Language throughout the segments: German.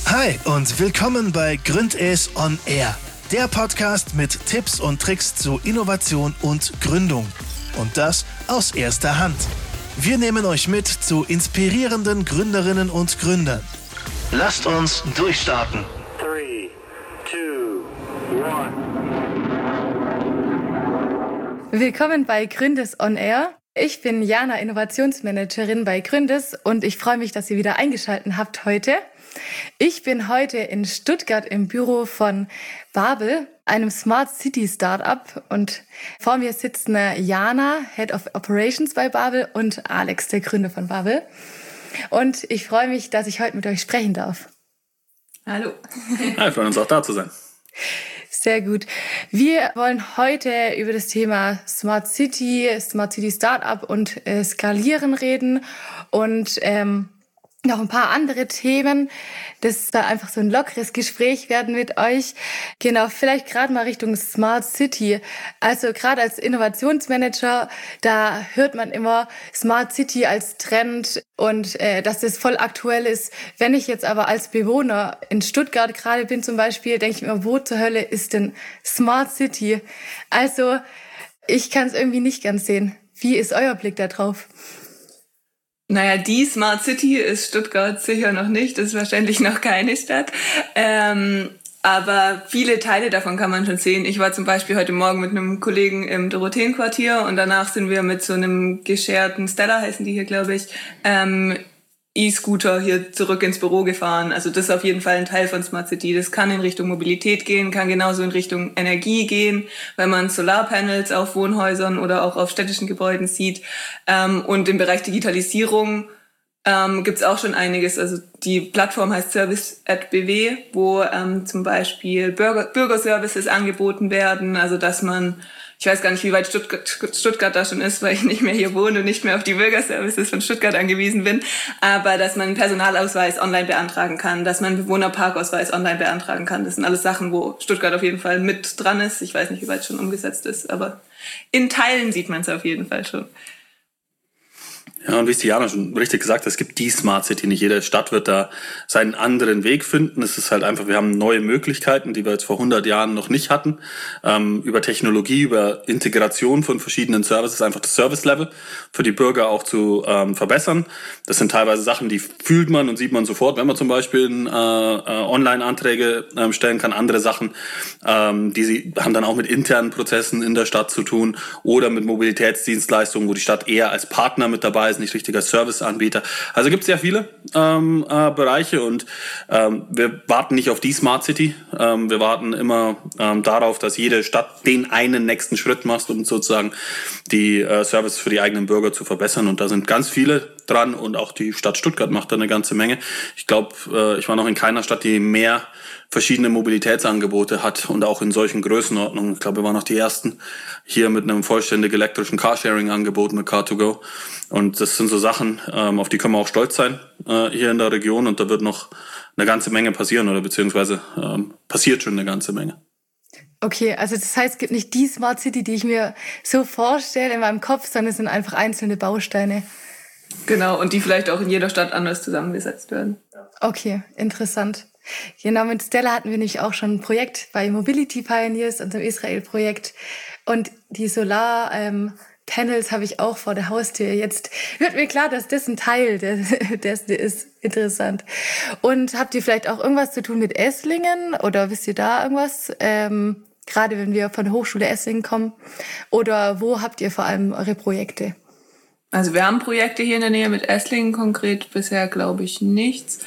Hi und willkommen bei Gründes on Air, der Podcast mit Tipps und Tricks zu Innovation und Gründung. Und das aus erster Hand. Wir nehmen euch mit zu inspirierenden Gründerinnen und Gründern. Lasst uns durchstarten. 3, 2, 1. Willkommen bei Gründes on Air. Ich bin Jana, Innovationsmanagerin bei Gründes und ich freue mich, dass ihr wieder eingeschaltet habt heute. Ich bin heute in Stuttgart im Büro von Babel, einem Smart City Startup, und vor mir sitzen Jana, Head of Operations bei Babel, und Alex, der Gründer von Babel. Und ich freue mich, dass ich heute mit euch sprechen darf. Hallo. Ja, wir freuen uns auch da zu sein. Sehr gut. Wir wollen heute über das Thema Smart City Startup und Skalieren reden und noch ein paar andere Themen. Das soll einfach so ein lockeres Gespräch werden mit euch. Genau, vielleicht gerade mal Richtung Smart City. Also gerade als Innovationsmanager, da hört man immer Smart City als Trend und dass das voll aktuell ist. Wenn ich jetzt aber als Bewohner in Stuttgart gerade bin zum Beispiel, denke ich mir, wo zur Hölle ist denn Smart City? Also ich kann es irgendwie nicht ganz sehen. Wie ist euer Blick da drauf? Naja, die Smart City ist Stuttgart sicher noch nicht, das ist wahrscheinlich noch keine Stadt. Aber viele Teile davon kann man schon sehen. Ich war zum Beispiel heute Morgen mit einem Kollegen im Dorotheenquartier und danach sind wir mit so einem gescherten Stella, heißen die hier, glaube ich, E-Scooter hier zurück ins Büro gefahren. Also das ist auf jeden Fall ein Teil von Smart City. Das kann in Richtung Mobilität gehen, kann genauso in Richtung Energie gehen, wenn man Solarpanels auf Wohnhäusern oder auch auf städtischen Gebäuden sieht. Und im Bereich Digitalisierung gibt's auch schon einiges. Also die Plattform heißt Service@BW, wo zum Beispiel Bürgerservices angeboten werden. Also dass man, ich weiß gar nicht, wie weit Stuttgart da schon ist, weil ich nicht mehr hier wohne und nicht mehr auf die Bürgerservices von Stuttgart angewiesen bin. Aber dass man einen Personalausweis online beantragen kann, dass man einen Bewohnerparkausweis online beantragen kann. Das sind alles Sachen, wo Stuttgart auf jeden Fall mit dran ist. Ich weiß nicht, wie weit es schon umgesetzt ist, aber in Teilen sieht man es auf jeden Fall schon. Ja, und wie es Diana schon richtig gesagt hat, es gibt die Smart City. Nicht jede Stadt wird da seinen anderen Weg finden. Es ist halt einfach, wir haben neue Möglichkeiten, die wir jetzt vor 100 Jahren noch nicht hatten. Über Technologie, über Integration von verschiedenen Services, einfach das Service-Level für die Bürger auch zu verbessern. Das sind teilweise Sachen, die fühlt man und sieht man sofort, wenn man zum Beispiel Online-Anträge stellen kann. Andere Sachen, die haben dann auch mit internen Prozessen in der Stadt zu tun oder mit Mobilitätsdienstleistungen, wo die Stadt eher als Partner mit dabei ist, nicht richtiger Serviceanbieter. Also gibt es sehr viele Bereiche und wir warten nicht auf die Smart City. Wir warten immer darauf, dass jede Stadt den einen nächsten Schritt macht, um sozusagen die Service für die eigenen Bürger zu verbessern. Und da sind ganz viele dran und auch die Stadt Stuttgart macht da eine ganze Menge. Ich glaube, ich war noch in keiner Stadt, die mehr verschiedene Mobilitätsangebote hat und auch in solchen Größenordnungen. Ich glaube, wir waren noch die ersten hier mit einem vollständig elektrischen Carsharing-Angebot mit Car2Go. Und das sind so Sachen, auf die können wir auch stolz sein hier in der Region. Und da wird noch eine ganze Menge passieren oder beziehungsweise passiert schon eine ganze Menge. Okay, also das heißt, es gibt nicht die Smart City, die ich mir so vorstelle in meinem Kopf, sondern es sind einfach einzelne Bausteine. Genau, und die vielleicht auch in jeder Stadt anders zusammengesetzt werden. Okay, interessant. Genau, mit Stella hatten wir nämlich auch schon ein Projekt bei Mobility Pioneers, unserem Israel-Projekt. Und die Solar-Panels habe ich auch vor der Haustür. Jetzt wird mir klar, dass das ein Teil dessen ist. Interessant. Und habt ihr vielleicht auch irgendwas zu tun mit Esslingen? Oder wisst ihr da irgendwas? Gerade wenn wir von der Hochschule Esslingen kommen. Oder wo habt ihr vor allem eure Projekte? Also wir haben Projekte hier in der Nähe mit Esslingen, konkret bisher glaube ich nichts.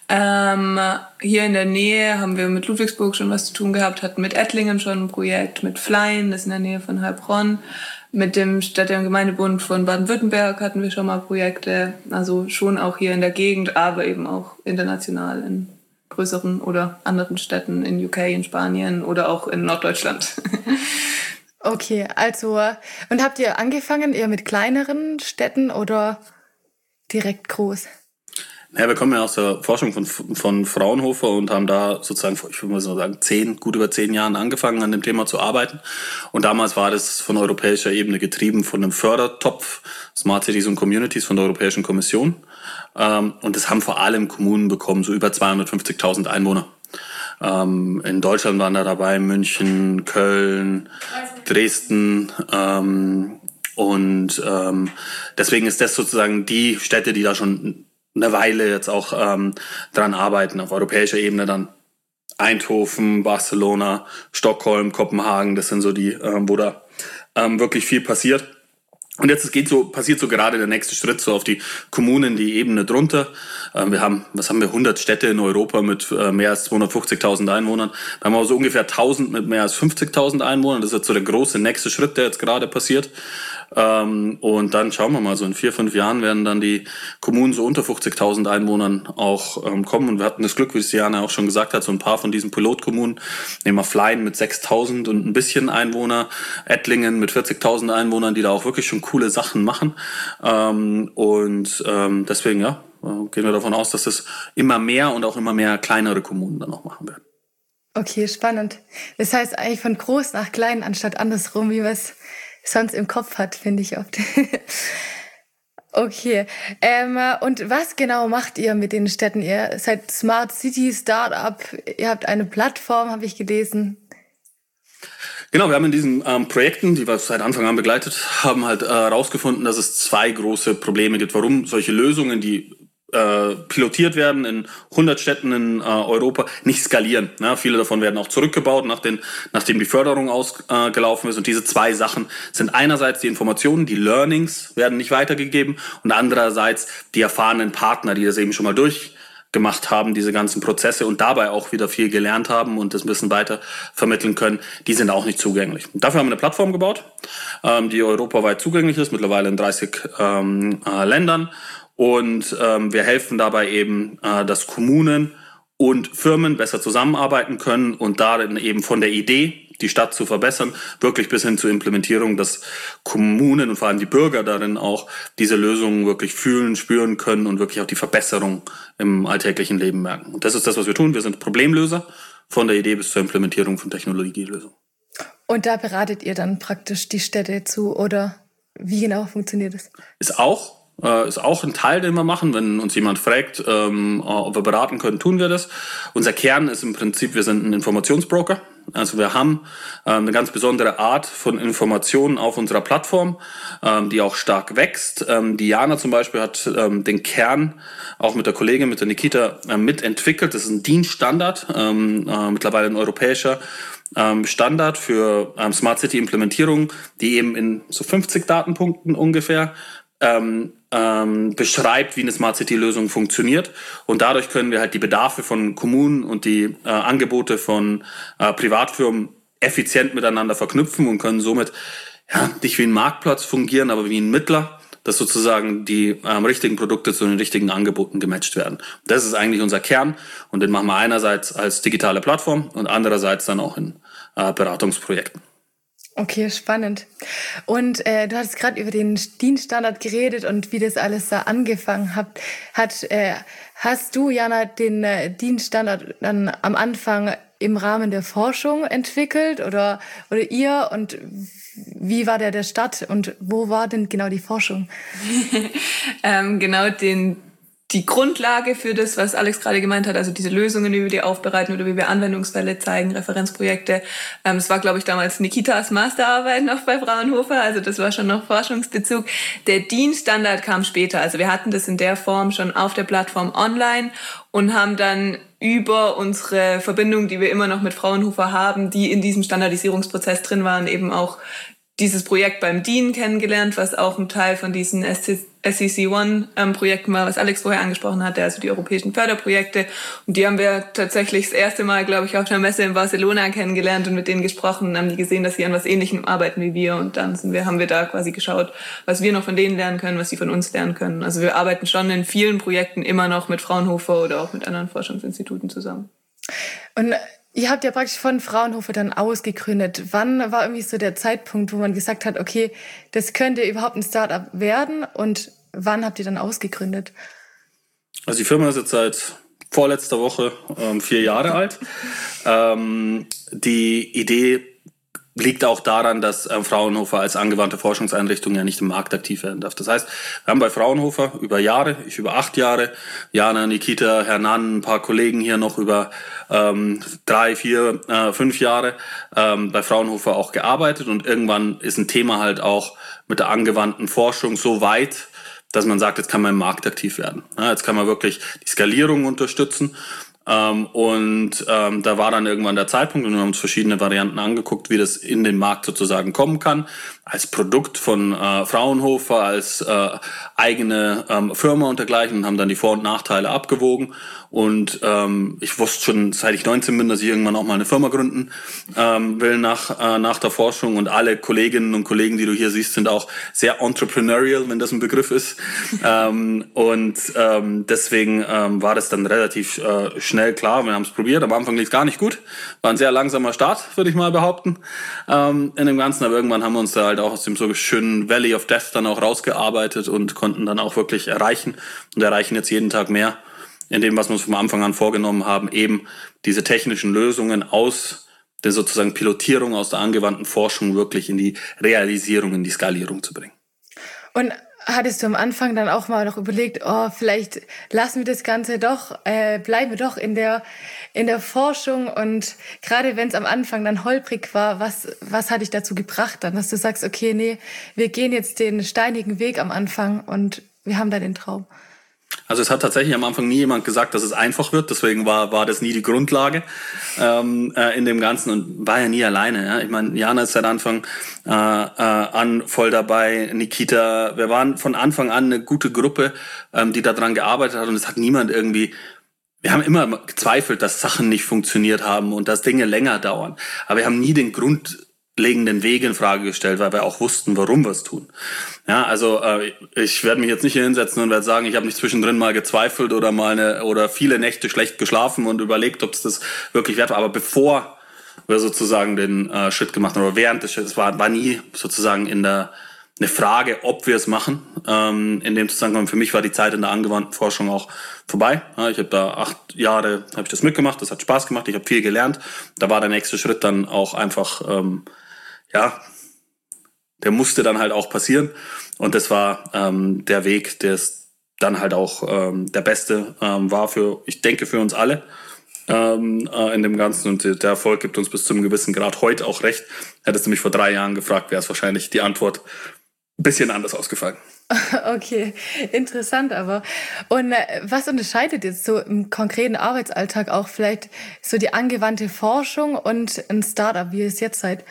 Hier in der Nähe haben wir mit Ludwigsburg schon was zu tun gehabt, hatten mit Ettlingen schon ein Projekt, mit Flein, das ist in der Nähe von Heilbronn. Mit dem Städte- und Gemeindebund von Baden-Württemberg hatten wir schon mal Projekte, also schon auch hier in der Gegend, aber eben auch international in größeren oder anderen Städten in UK, in Spanien oder auch in Norddeutschland. Okay, also, und habt ihr angefangen eher mit kleineren Städten oder direkt groß? Ja, wir kommen ja aus der Forschung von Fraunhofer und haben da sozusagen, ich würde mal so sagen, gut über 10 Jahren angefangen, an dem Thema zu arbeiten. Und damals war das von europäischer Ebene getrieben von einem Fördertopf Smart Cities und Communities von der Europäischen Kommission. Und das haben vor allem Kommunen bekommen, so über 250.000 Einwohner. In Deutschland waren da dabei München, Köln, Dresden. Deswegen ist das sozusagen die Städte, die da schon eine Weile jetzt auch dran arbeiten. Auf europäischer Ebene dann Eindhoven, Barcelona, Stockholm, Kopenhagen. Das sind so die, wo da wirklich viel passiert. Und jetzt passiert so gerade der nächste Schritt so auf die Kommunen, die Ebene drunter. Wir haben 100 Städte in Europa mit mehr als 250.000 Einwohnern. Da haben wir so ungefähr 1.000 mit mehr als 50.000 Einwohnern. Das ist jetzt so der große nächste Schritt, der jetzt gerade passiert. Und dann schauen wir mal, so in 4-5 Jahren werden dann die Kommunen so unter 50.000 Einwohnern auch kommen. Und wir hatten das Glück, wie es Diana auch schon gesagt hat, so ein paar von diesen Pilotkommunen. Nehmen wir Flein mit 6.000 und ein bisschen Einwohner, Ettlingen mit 40.000 Einwohnern, die da auch wirklich schon coole Sachen machen. Deswegen, ja, gehen wir davon aus, dass das immer mehr und auch immer mehr kleinere Kommunen dann auch machen werden. Okay, spannend. Das heißt eigentlich von groß nach klein, anstatt andersrum, wie man es sonst im Kopf hat, finde ich oft. Okay. Und was genau macht ihr mit den Städten? Ihr seid Smart City Startup, ihr habt eine Plattform, habe ich gelesen. Genau, wir haben in diesen Projekten, die wir seit Anfang an begleitet haben, halt herausgefunden, dass es 2 große Probleme gibt, warum solche Lösungen, die pilotiert werden in 100 Städten in Europa, nicht skalieren. Ja, viele davon werden auch zurückgebaut, nachdem die Förderung ausgelaufen ist. Und diese 2 Sachen sind einerseits die Informationen, die Learnings werden nicht weitergegeben und andererseits die erfahrenen Partner, die das eben schon mal durchgemacht haben, diese ganzen Prozesse und dabei auch wieder viel gelernt haben und das ein bisschen weiter vermitteln können, die sind auch nicht zugänglich. Und dafür haben wir eine Plattform gebaut, die europaweit zugänglich ist, mittlerweile in 30 Ländern. Und wir helfen dabei eben, dass Kommunen und Firmen besser zusammenarbeiten können und darin eben von der Idee, die Stadt zu verbessern, wirklich bis hin zur Implementierung, dass Kommunen und vor allem die Bürger darin auch diese Lösungen wirklich fühlen, spüren können und wirklich auch die Verbesserung im alltäglichen Leben merken. Und das ist das, was wir tun. Wir sind Problemlöser von der Idee bis zur Implementierung von Technologielösungen. Und da beratet ihr dann praktisch die Städte zu oder wie genau funktioniert das? Ist auch ein Teil, den wir machen. Wenn uns jemand fragt, ob wir beraten können, tun wir das. Unser Kern ist im Prinzip, wir sind ein Informationsbroker. Also wir haben eine ganz besondere Art von Informationen auf unserer Plattform, die auch stark wächst. Diana zum Beispiel hat den Kern auch mit der Kollegin, mit der Nikita, mitentwickelt. Das ist ein DIN-Standard, mittlerweile ein europäischer Standard für Smart City Implementierung, die eben in so 50 Datenpunkten ungefähr beschreibt, wie eine Smart City Lösung funktioniert. Und dadurch können wir halt die Bedarfe von Kommunen und die Angebote von Privatfirmen effizient miteinander verknüpfen und können somit nicht wie ein Marktplatz fungieren, aber wie ein Mittler, dass sozusagen die richtigen Produkte zu den richtigen Angeboten gematcht werden. Das ist eigentlich unser Kern und den machen wir einerseits als digitale Plattform und andererseits dann auch in Beratungsprojekten. Okay, spannend. Und du hattest gerade über den DIN-Standard geredet und wie das alles da angefangen hat. Hast du, Jana, den DIN-Standard dann am Anfang im Rahmen der Forschung entwickelt oder ihr? Und wie war der Start und wo war denn genau die Forschung? Genau, die Grundlage für das, was Alex gerade gemeint hat, also diese Lösungen, wie wir die aufbereiten oder wie wir Anwendungsfälle zeigen, Referenzprojekte, das war, glaube ich, damals Nikitas Masterarbeit noch bei Fraunhofer, also das war schon noch Forschungsbezug. Der DIN-Standard kam später, also wir hatten das in der Form schon auf der Plattform online und haben dann über unsere Verbindung, die wir immer noch mit Fraunhofer haben, die in diesem Standardisierungsprozess drin waren, eben auch dieses Projekt beim DIN kennengelernt, was auch ein Teil von diesen SCC1-Projekten war, was Alex vorher angesprochen hatte, also die europäischen Förderprojekte. Und die haben wir tatsächlich das erste Mal, glaube ich, auf einer Messe in Barcelona kennengelernt und mit denen gesprochen und haben die gesehen, dass sie an was Ähnlichem arbeiten wie wir. Und dann haben wir da quasi geschaut, was wir noch von denen lernen können, was sie von uns lernen können. Also wir arbeiten schon in vielen Projekten immer noch mit Fraunhofer oder auch mit anderen Forschungsinstituten zusammen. Und ihr habt ja praktisch von Fraunhofer dann ausgegründet. Wann war irgendwie so der Zeitpunkt, wo man gesagt hat, okay, das könnte überhaupt ein Startup werden? Und wann habt ihr dann ausgegründet? Also die Firma ist jetzt seit vorletzter Woche 4 Jahre alt. Die Idee liegt auch daran, dass Fraunhofer als angewandte Forschungseinrichtung ja nicht im Markt aktiv werden darf. Das heißt, wir haben bei Fraunhofer über Jahre, ich über 8 Jahre, Jana, Nikita, Hernan, ein paar Kollegen hier noch über 3, 4, 5 Jahre bei Fraunhofer auch gearbeitet, und irgendwann ist ein Thema halt auch mit der angewandten Forschung so weit, dass man sagt, jetzt kann man im Markt aktiv werden. Ja, jetzt kann man wirklich die Skalierung unterstützen. Da war dann irgendwann der Zeitpunkt, und wir haben uns verschiedene Varianten angeguckt, wie das in den Markt sozusagen kommen kann, als Produkt von Fraunhofer, als eigene Firma und dergleichen, und haben dann die Vor- und Nachteile abgewogen. Und ich wusste schon, seit ich 19 bin, dass ich irgendwann auch mal eine Firma gründen will nach der Forschung. Und alle Kolleginnen und Kollegen, die du hier siehst, sind auch sehr entrepreneurial, wenn das ein Begriff ist. Deswegen war das dann relativ schnell klar. Wir haben es probiert. Am Anfang lief es gar nicht gut. War ein sehr langsamer Start, würde ich mal behaupten, in dem Ganzen. Aber irgendwann haben wir uns da halt auch aus dem so schönen Valley of Death dann auch rausgearbeitet und konnten dann auch wirklich erreichen und erreichen jetzt jeden Tag mehr in dem, was wir uns vom Anfang an vorgenommen haben, eben diese technischen Lösungen aus der sozusagen Pilotierung, aus der angewandten Forschung wirklich in die Realisierung, in die Skalierung zu bringen. Und hattest du am Anfang dann auch mal noch überlegt, vielleicht lassen wir das Ganze doch, bleiben wir doch in der Forschung, und gerade wenn es am Anfang dann holprig war, was hat dich dazu gebracht dann, dass du sagst, okay, nee, wir gehen jetzt den steinigen Weg am Anfang und wir haben da den Traum? Also es hat tatsächlich am Anfang nie jemand gesagt, dass es einfach wird, deswegen war das nie die Grundlage in dem Ganzen, und war ja nie alleine. Ja? Ich meine, Jana ist seit Anfang an voll dabei, Nikita, wir waren von Anfang an eine gute Gruppe, die daran gearbeitet hat, und es hat niemand irgendwie, wir haben immer gezweifelt, dass Sachen nicht funktioniert haben und dass Dinge länger dauern, aber wir haben nie den grundlegenden Weg in Frage gestellt, weil wir auch wussten, warum wir es tun. Ja, also ich werde mich jetzt nicht hier hinsetzen und werde sagen, ich habe nicht zwischendrin mal gezweifelt oder viele Nächte schlecht geschlafen und überlegt, ob es das wirklich wert war. Aber bevor wir sozusagen den Schritt gemacht haben, oder während des Schritts, war nie sozusagen eine Frage, ob wir es machen. In dem Zusammenhang, für mich war die Zeit in der angewandten Forschung auch vorbei. Ja, ich habe da 8 Jahre habe ich das mitgemacht, das hat Spaß gemacht, ich habe viel gelernt. Da war der nächste Schritt dann auch einfach der musste dann halt auch passieren, und das war der Weg, der es dann halt auch der beste war ich denke, für uns alle in dem Ganzen, und der Erfolg gibt uns bis zu einem gewissen Grad heute auch recht. Hättest du mich vor 3 Jahren gefragt, wäre es wahrscheinlich die Antwort ein bisschen anders ausgefallen. Okay, interessant aber. Und was unterscheidet jetzt so im konkreten Arbeitsalltag auch vielleicht so die angewandte Forschung und ein Startup, wie ihr es jetzt seid?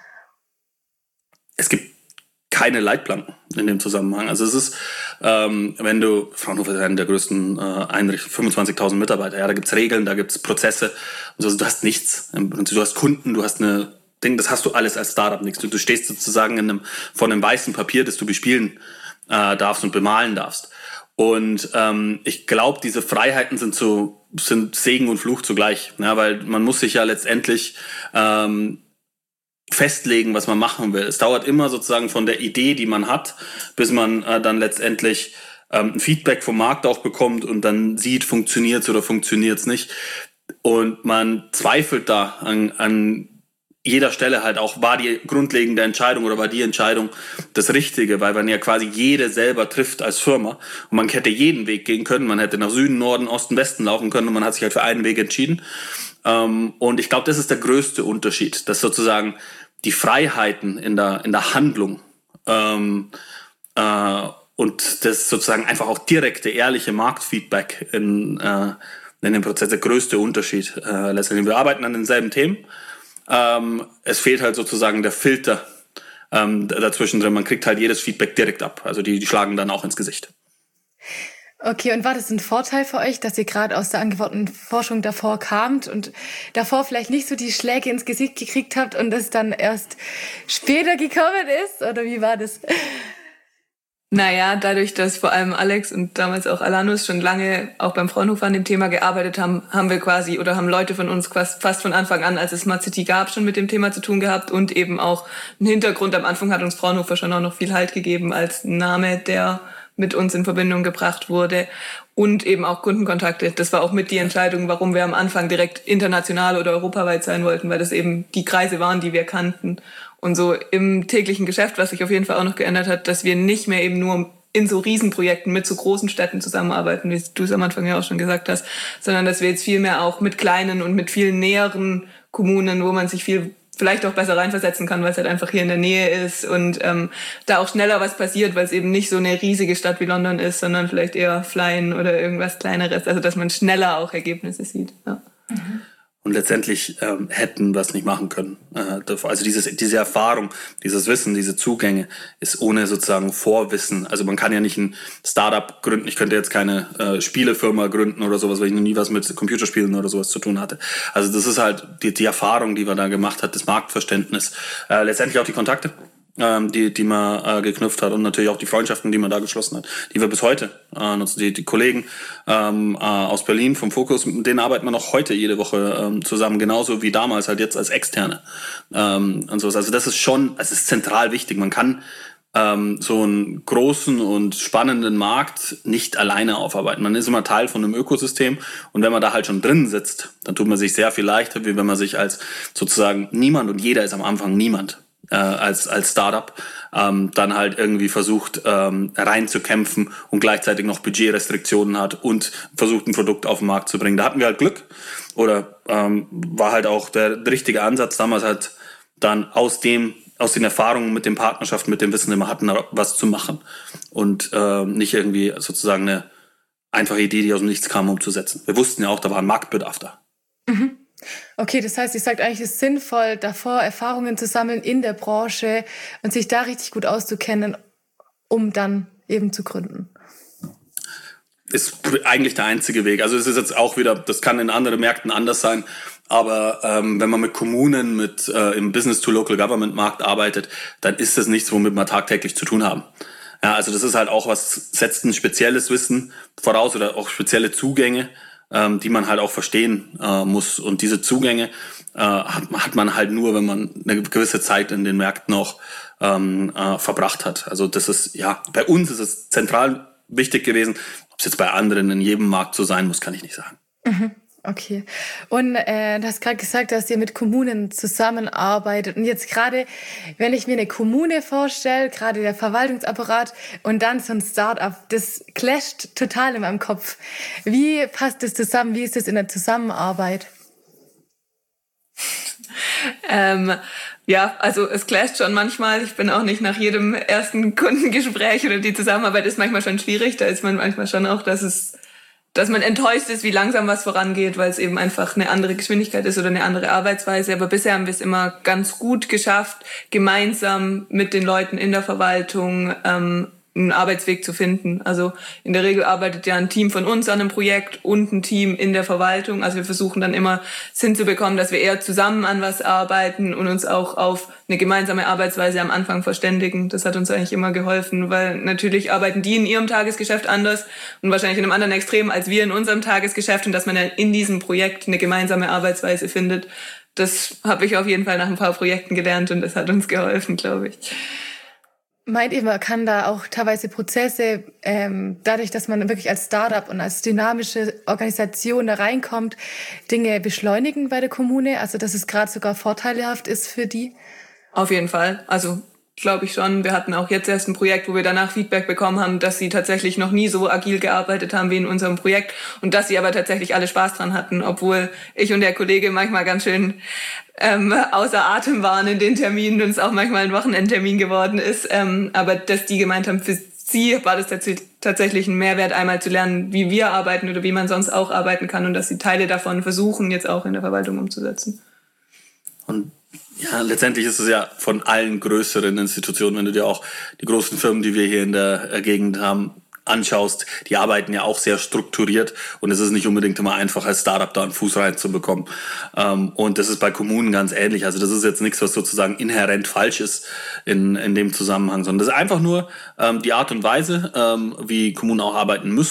Es gibt keine Leitplanken in dem Zusammenhang. Also es ist, Fraunhofer ist eine der größten Einrichtungen, 25.000 Mitarbeiter, ja, da gibt's Regeln, da gibt's Prozesse, also du hast nichts. Du hast Kunden, du hast das hast du alles als Startup nichts. Du stehst sozusagen vor einem weißen Papier, das du bespielen darfst und bemalen darfst. Und ich glaube, diese Freiheiten sind Segen und Fluch zugleich, ja, weil man muss sich ja letztendlich festlegen, was man machen will. Es dauert immer sozusagen von der Idee, die man hat, bis man dann letztendlich ein Feedback vom Markt auch bekommt und dann sieht, funktioniert's oder funktioniert's nicht. Und man zweifelt da an jeder Stelle halt auch, war die grundlegende Entscheidung oder war die Entscheidung das Richtige, weil man ja quasi jede selber trifft als Firma, und man hätte jeden Weg gehen können, man hätte nach Süden, Norden, Osten, Westen laufen können, und man hat sich halt für einen Weg entschieden. Und ich glaube, das ist der größte Unterschied, dass sozusagen die Freiheiten in der Handlung und das sozusagen einfach auch direkte, ehrliche Marktfeedback in dem Prozess der größte Unterschied letztendlich. Wir arbeiten an denselben Themen. Es fehlt halt sozusagen der Filter dazwischen drin. Man kriegt halt jedes Feedback direkt ab. Also die schlagen dann auch ins Gesicht. Okay, und war das ein Vorteil für euch, dass ihr gerade aus der angewandten Forschung davor kamt und davor vielleicht nicht so die Schläge ins Gesicht gekriegt habt und es dann erst später gekommen ist? Oder wie war das? Naja, dadurch, dass vor allem Alex und damals auch Alanus schon lange auch beim Fraunhofer an dem Thema gearbeitet haben, haben Leute von uns fast von Anfang an, als es Smart City gab, schon mit dem Thema zu tun gehabt, und eben auch einen Hintergrund. Am Anfang hat uns Fraunhofer schon auch noch viel Halt gegeben als Name, der mit uns in Verbindung gebracht wurde und eben auch Kundenkontakte. Das war auch mit die Entscheidung, warum wir am Anfang direkt international oder europaweit sein wollten, weil das eben die Kreise waren, die wir kannten. Und so im täglichen Geschäft, was sich auf jeden Fall auch noch geändert hat, dass wir nicht mehr eben nur in so Riesenprojekten mit so großen Städten zusammenarbeiten, wie du es am Anfang ja auch schon gesagt hast, sondern dass wir jetzt viel mehr auch mit kleinen und mit vielen näheren Kommunen, wo man sich viel vielleicht auch besser reinversetzen kann, weil es halt einfach hier in der Nähe ist und da auch schneller was passiert, weil es eben nicht so eine riesige Stadt wie London ist, sondern vielleicht eher Flyen oder irgendwas Kleineres, also dass man schneller auch Ergebnisse sieht. Ja. Mhm. Und letztendlich hätten wir es nicht machen können. Also diese Erfahrung, dieses Wissen, diese Zugänge ist ohne sozusagen Vorwissen. Also man kann ja nicht ein Startup gründen. Ich könnte jetzt keine Spielefirma gründen oder sowas, weil ich noch nie was mit Computerspielen oder sowas zu tun hatte. Also das ist halt die Erfahrung, die man da gemacht hat, das Marktverständnis. Letztendlich auch die Kontakte, die man geknüpft hat und natürlich auch die Freundschaften, die man da geschlossen hat, die wir bis heute nutzen. Die Kollegen aus Berlin vom Fokus, mit denen arbeiten wir noch heute jede Woche zusammen, genauso wie damals halt jetzt als Externe und sowas. Also das ist schon, es ist zentral wichtig. Man kann so einen großen und spannenden Markt nicht alleine aufarbeiten. Man ist immer Teil von einem Ökosystem und wenn man da halt schon drin sitzt, dann tut man sich sehr viel leichter, wie wenn man sich als sozusagen niemand, und jeder ist am Anfang niemand, als Startup dann halt irgendwie versucht reinzukämpfen und gleichzeitig noch Budgetrestriktionen hat und versucht ein Produkt auf den Markt zu bringen. Da hatten wir halt Glück oder war halt auch der richtige Ansatz damals halt dann aus den Erfahrungen mit den Partnerschaften, mit dem Wissen, den wir hatten, was zu machen und nicht irgendwie sozusagen eine einfache Idee, die aus dem Nichts kam, umzusetzen. Wir wussten ja auch, da war ein Marktbedarf da. Mhm. Okay, das heißt, ihr sagt eigentlich, es ist sinnvoll, davor Erfahrungen zu sammeln in der Branche und sich da richtig gut auszukennen, um dann eben zu gründen. Ist eigentlich der einzige Weg. Also es ist jetzt auch wieder, das kann in anderen Märkten anders sein, aber wenn man mit Kommunen, im Business-to-Local-Government-Markt arbeitet, dann ist das nichts, womit wir tagtäglich zu tun haben. Ja, also das ist halt auch was, setzt ein spezielles Wissen voraus oder auch spezielle Zugänge, die man halt auch verstehen muss. Und diese Zugänge hat man halt nur, wenn man eine gewisse Zeit in den Märkten auch verbracht hat. Also das ist, ja, bei uns ist es zentral wichtig gewesen. Ob es jetzt bei anderen in jedem Markt so sein muss, kann ich nicht sagen. Mhm. Okay. Und du hast gerade gesagt, dass ihr mit Kommunen zusammenarbeitet. Und jetzt gerade, wenn ich mir eine Kommune vorstelle, gerade der Verwaltungsapparat und dann so ein Start-up, das clasht total in meinem Kopf. Wie passt das zusammen? Wie ist das in der Zusammenarbeit? Ja, also es clasht schon manchmal. Ich bin auch nicht nach jedem ersten Kundengespräch oder die Zusammenarbeit ist manchmal schon schwierig. Da ist man manchmal schon auch, dass man enttäuscht ist, wie langsam was vorangeht, weil es eben einfach eine andere Geschwindigkeit ist oder eine andere Arbeitsweise. Aber bisher haben wir es immer ganz gut geschafft, gemeinsam mit den Leuten in der Verwaltung einen Arbeitsweg zu finden. Also in der Regel arbeitet ja ein Team von uns an einem Projekt und ein Team in der Verwaltung. Also wir versuchen dann immer hinzubekommen, dass wir eher zusammen an was arbeiten und uns auch auf eine gemeinsame Arbeitsweise am Anfang verständigen. Das hat uns eigentlich immer geholfen, weil natürlich arbeiten die in ihrem Tagesgeschäft anders und wahrscheinlich in einem anderen Extrem als wir in unserem Tagesgeschäft und dass man dann in diesem Projekt eine gemeinsame Arbeitsweise findet. Das habe ich auf jeden Fall nach ein paar Projekten gelernt und das hat uns geholfen, glaube ich. Meint ihr, man kann da auch teilweise Prozesse, dadurch, dass man wirklich als Startup und als dynamische Organisation da reinkommt, Dinge beschleunigen bei der Kommune? Also, dass es gerade sogar vorteilhaft ist für die? Auf jeden Fall. Also, glaube ich schon. Wir hatten auch jetzt erst ein Projekt, wo wir danach Feedback bekommen haben, dass sie tatsächlich noch nie so agil gearbeitet haben wie in unserem Projekt und dass sie aber tatsächlich alle Spaß dran hatten, obwohl ich und der Kollege manchmal ganz schön außer Atem waren in den Terminen und es auch manchmal ein Wochenendtermin geworden ist. Aber dass die gemeint haben, für sie war das tatsächlich ein Mehrwert, einmal zu lernen, wie wir arbeiten oder wie man sonst auch arbeiten kann und dass sie Teile davon versuchen, jetzt auch in der Verwaltung umzusetzen. Und ja, letztendlich ist es ja von allen größeren Institutionen, wenn du dir auch die großen Firmen, die wir hier in der Gegend haben, anschaust, die arbeiten ja auch sehr strukturiert und es ist nicht unbedingt immer einfach, als Startup da einen Fuß reinzubekommen. Und das ist bei Kommunen ganz ähnlich. Also das ist jetzt nichts, was sozusagen inhärent falsch ist in dem Zusammenhang, sondern das ist einfach nur die Art und Weise, wie Kommunen auch arbeiten müssen.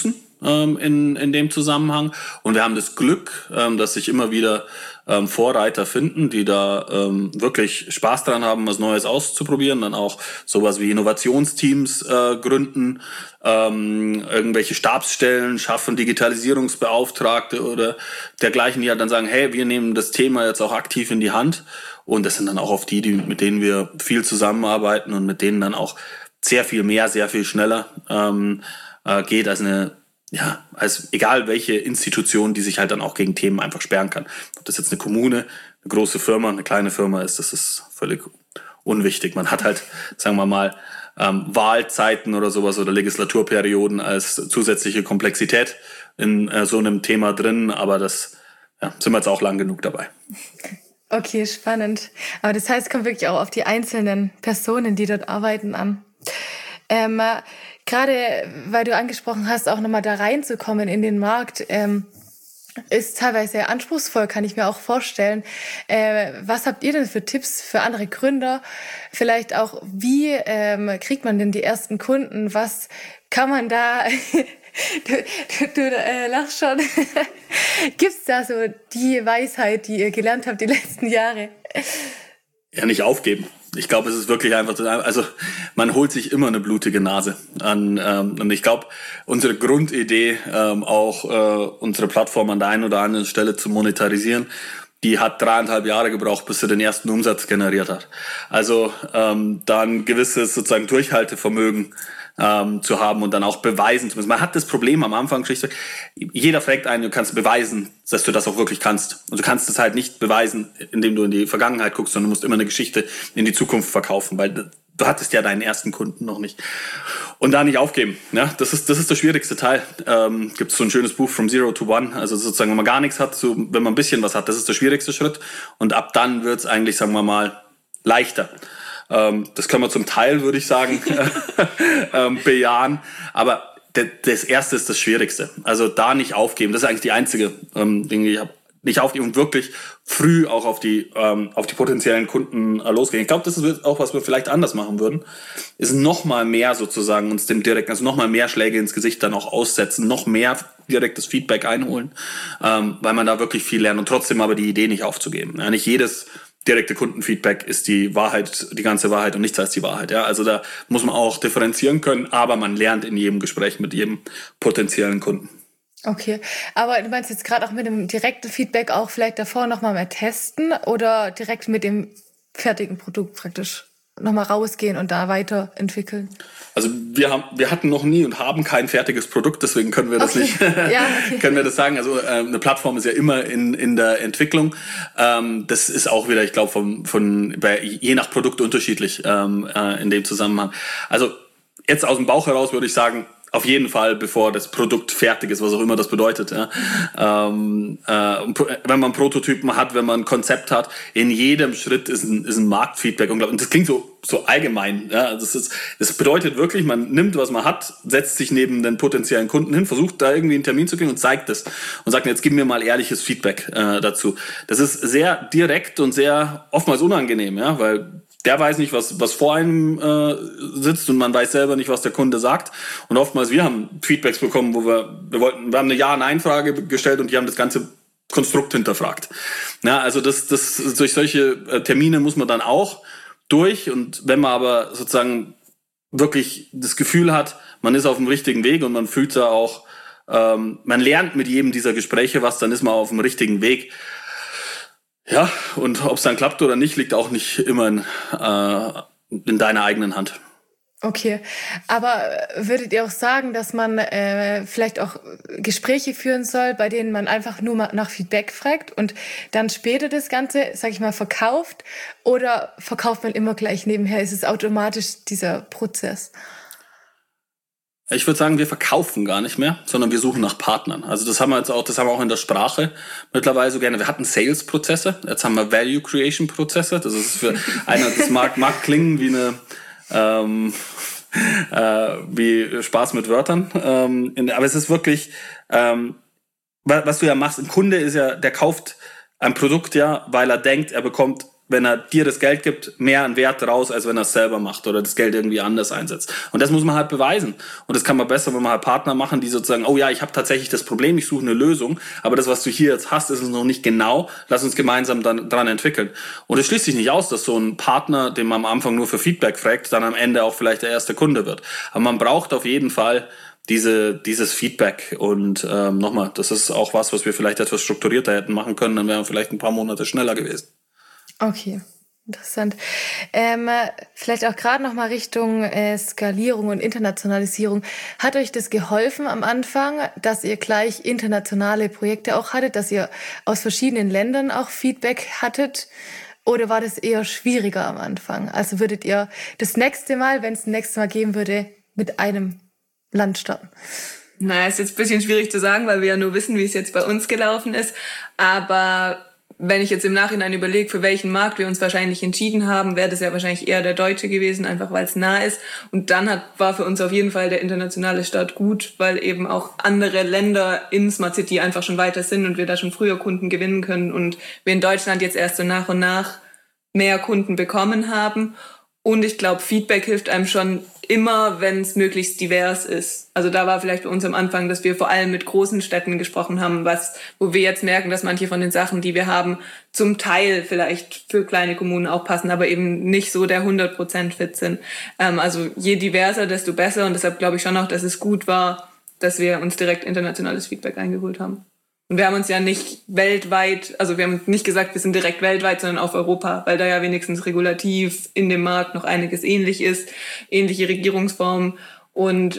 in dem Zusammenhang. Und wir haben das Glück, dass sich immer wieder Vorreiter finden, die da wirklich Spaß dran haben, was Neues auszuprobieren, dann auch sowas wie Innovationsteams gründen, irgendwelche Stabsstellen schaffen, Digitalisierungsbeauftragte oder dergleichen, die halt dann sagen, hey, wir nehmen das Thema jetzt auch aktiv in die Hand. Und das sind dann auch oft die, mit denen wir viel zusammenarbeiten und mit denen dann auch sehr viel mehr, sehr viel schneller geht als egal welche Institution, die sich halt dann auch gegen Themen einfach sperren kann. Ob das jetzt eine Kommune, eine große Firma, eine kleine Firma ist, das ist völlig unwichtig. Man hat halt, sagen wir mal, Wahlzeiten oder sowas oder Legislaturperioden als zusätzliche Komplexität in so einem Thema drin, aber das sind wir jetzt auch lang genug dabei. Okay, spannend. Aber das heißt, es kommt wirklich auch auf die einzelnen Personen, die dort arbeiten, an. Gerade weil du angesprochen hast, auch nochmal da reinzukommen in den Markt, ist teilweise sehr anspruchsvoll, kann ich mir auch vorstellen. Was habt ihr denn für Tipps für andere Gründer? Vielleicht auch, wie kriegt man denn die ersten Kunden? Was kann man da... Du lachst schon. Gibt's da so die Weisheit, die ihr gelernt habt die letzten Jahre? Ja, nicht aufgeben. Ich glaube, es ist wirklich einfach, also man holt sich immer eine blutige Nase an. Und ich glaube, unsere Grundidee, auch unsere Plattform an der einen oder anderen Stelle zu monetarisieren, die hat 3,5 Jahre gebraucht, bis sie den ersten Umsatz generiert hat. Also da ein gewisses sozusagen Durchhaltevermögen zu haben und dann auch beweisen zu müssen. Man hat das Problem am Anfang, jeder fragt einen, du kannst beweisen, dass du das auch wirklich kannst. Und du kannst es halt nicht beweisen, indem du in die Vergangenheit guckst, sondern du musst immer eine Geschichte in die Zukunft verkaufen, weil du hattest ja deinen ersten Kunden noch nicht. Und da nicht aufgeben. Ja, das ist der schwierigste Teil. Gibt es so ein schönes Buch From Zero to One. Also sozusagen, wenn man gar nichts hat, so, wenn man ein bisschen was hat, das ist der schwierigste Schritt. Und ab dann wird es eigentlich, sagen wir mal, leichter. Das können wir zum Teil, würde ich sagen, bejahen. Aber das Erste ist das Schwierigste. Also da nicht aufgeben. Das ist eigentlich die einzige Dinge, die ich habe. Nicht aufgeben und wirklich früh auch auf die potenziellen Kunden losgehen. Ich glaube, das ist auch, was wir vielleicht anders machen würden, ist noch mal mehr sozusagen uns dem direkten, also noch mal mehr Schläge ins Gesicht dann auch aussetzen, noch mehr direktes Feedback einholen, weil man da wirklich viel lernt und trotzdem aber die Idee nicht aufzugeben. Ja, nicht jedes direkte Kundenfeedback ist die Wahrheit, die ganze Wahrheit und nichts als die Wahrheit. Ja, also da muss man auch differenzieren können, aber man lernt in jedem Gespräch mit jedem potenziellen Kunden. Okay, aber du meinst jetzt gerade auch mit dem direkten Feedback auch vielleicht davor nochmal mehr testen oder direkt mit dem fertigen Produkt praktisch nochmal rausgehen und da weiterentwickeln? Also wir hatten noch nie und haben kein fertiges Produkt, deswegen können wir das nicht, können wir das sagen. Also eine Plattform ist ja immer in der Entwicklung. Das ist auch wieder, ich glaube, je nach Produkt unterschiedlich in dem Zusammenhang. Also jetzt aus dem Bauch heraus würde ich sagen, auf jeden Fall, bevor das Produkt fertig ist, was auch immer das bedeutet. Ja. Wenn man Prototypen hat, wenn man ein Konzept hat, in jedem Schritt ist ein Marktfeedback. Und das klingt so allgemein. Ja. Das bedeutet wirklich, man nimmt, was man hat, setzt sich neben den potenziellen Kunden hin, versucht da irgendwie einen Termin zu kriegen und zeigt es. Und sagt, jetzt gib mir mal ehrliches Feedback dazu. Das ist sehr direkt und sehr oftmals unangenehm, ja, weil der weiß nicht, was vor einem sitzt und man weiß selber nicht, was der Kunde sagt. Und oftmals, wir haben Feedbacks bekommen, wo wir haben eine Ja-Nein-Frage gestellt und die haben das ganze Konstrukt hinterfragt. Ja, also das durch solche Termine muss man dann auch durch. Und wenn man aber sozusagen wirklich das Gefühl hat, man ist auf dem richtigen Weg und man fühlt da auch, man lernt mit jedem dieser Gespräche was, dann ist man auf dem richtigen Weg. Ja, und ob es dann klappt oder nicht, liegt auch nicht immer in deiner eigenen Hand. Okay, aber würdet ihr auch sagen, dass man vielleicht auch Gespräche führen soll, bei denen man einfach nur mal nach Feedback fragt und dann später das Ganze, sag ich mal, verkauft? Oder verkauft man immer gleich nebenher? Ist es automatisch dieser Prozess? Ich würde sagen, wir verkaufen gar nicht mehr, sondern wir suchen nach Partnern. Also das haben wir auch in der Sprache mittlerweile so gerne. Wir hatten Sales-Prozesse, jetzt haben wir Value-Creation-Prozesse. Das ist für einer, das mag klingen wie wie Spaß mit Wörtern. Aber es ist wirklich, was du ja machst, ein Kunde ist ja, der kauft ein Produkt ja, weil er denkt, er bekommt wenn er dir das Geld gibt, mehr an Wert raus, als wenn er es selber macht oder das Geld irgendwie anders einsetzt. Und das muss man halt beweisen. Und das kann man besser, wenn man halt Partner machen, die sozusagen, oh ja, ich habe tatsächlich das Problem, ich suche eine Lösung, aber das, was du hier jetzt hast, ist es noch nicht genau, lass uns gemeinsam dann dran entwickeln. Und es schließt sich nicht aus, dass so ein Partner, den man am Anfang nur für Feedback fragt, dann am Ende auch vielleicht der erste Kunde wird. Aber man braucht auf jeden Fall dieses Feedback und nochmal, das ist auch was wir vielleicht etwas strukturierter hätten machen können, dann wären wir vielleicht ein paar Monate schneller gewesen. Okay, interessant. Vielleicht auch gerade noch mal Richtung Skalierung und Internationalisierung. Hat euch das geholfen am Anfang, dass ihr gleich internationale Projekte auch hattet, dass ihr aus verschiedenen Ländern auch Feedback hattet? Oder war das eher schwieriger am Anfang? Also würdet ihr das nächste Mal, wenn es ein nächstes Mal geben würde, mit einem Land starten? Naja, ist jetzt ein bisschen schwierig zu sagen, weil wir ja nur wissen, wie es jetzt bei uns gelaufen ist. Aber wenn ich jetzt im Nachhinein überlege, für welchen Markt wir uns wahrscheinlich entschieden haben, wäre das ja wahrscheinlich eher der deutsche gewesen, einfach weil es nah ist. Und dann war für uns auf jeden Fall der internationale Start gut, weil eben auch andere Länder in Smart City einfach schon weiter sind und wir da schon früher Kunden gewinnen können und wir in Deutschland jetzt erst so nach und nach mehr Kunden bekommen haben. Und ich glaube, Feedback hilft einem schon immer, wenn es möglichst divers ist. Also da war vielleicht bei uns am Anfang, dass wir vor allem mit großen Städten gesprochen haben, wo wir jetzt merken, dass manche von den Sachen, die wir haben, zum Teil vielleicht für kleine Kommunen auch passen, aber eben nicht so der 100% fit sind. Also je diverser, desto besser. Und deshalb glaube ich schon auch, dass es gut war, dass wir uns direkt internationales Feedback eingeholt haben. Und wir haben uns ja nicht weltweit, also wir haben nicht gesagt, wir sind direkt weltweit, sondern auf Europa, weil da ja wenigstens regulativ in dem Markt noch einiges ähnlich ist, ähnliche Regierungsformen und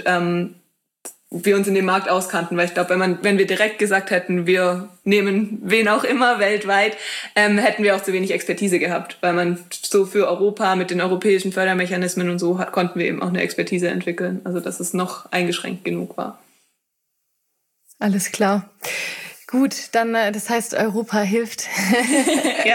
wir uns in dem Markt auskannten. Weil ich glaube, wenn wir direkt gesagt hätten, wir nehmen wen auch immer weltweit, hätten wir auch zu wenig Expertise gehabt, weil man so für Europa mit den europäischen Fördermechanismen und so konnten wir eben auch eine Expertise entwickeln, also dass es noch eingeschränkt genug war. Alles klar. Gut, dann, das heißt, Europa hilft. Ja.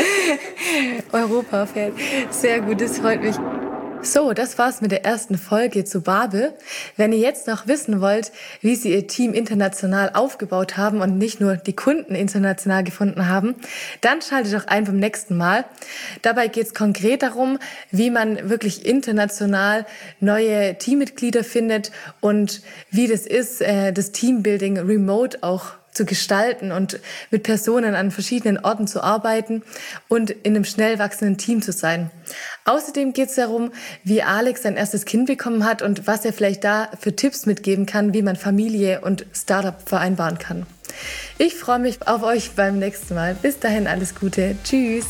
Europa fährt. Sehr gut, das freut mich. So, das war's mit der ersten Folge zu Babel. Wenn ihr jetzt noch wissen wollt, wie sie ihr Team international aufgebaut haben und nicht nur die Kunden international gefunden haben, dann schaltet doch ein beim nächsten Mal. Dabei geht's konkret darum, wie man wirklich international neue Teammitglieder findet und wie das ist, das Teambuilding remote auch zu gestalten und mit Personen an verschiedenen Orten zu arbeiten und in einem schnell wachsenden Team zu sein. Außerdem geht es darum, wie Alex sein erstes Kind bekommen hat und was er vielleicht da für Tipps mitgeben kann, wie man Familie und Startup vereinbaren kann. Ich freue mich auf euch beim nächsten Mal. Bis dahin alles Gute. Tschüss.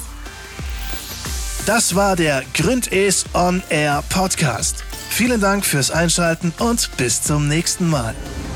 Das war der Gründes On Air Podcast. Vielen Dank fürs Einschalten und bis zum nächsten Mal.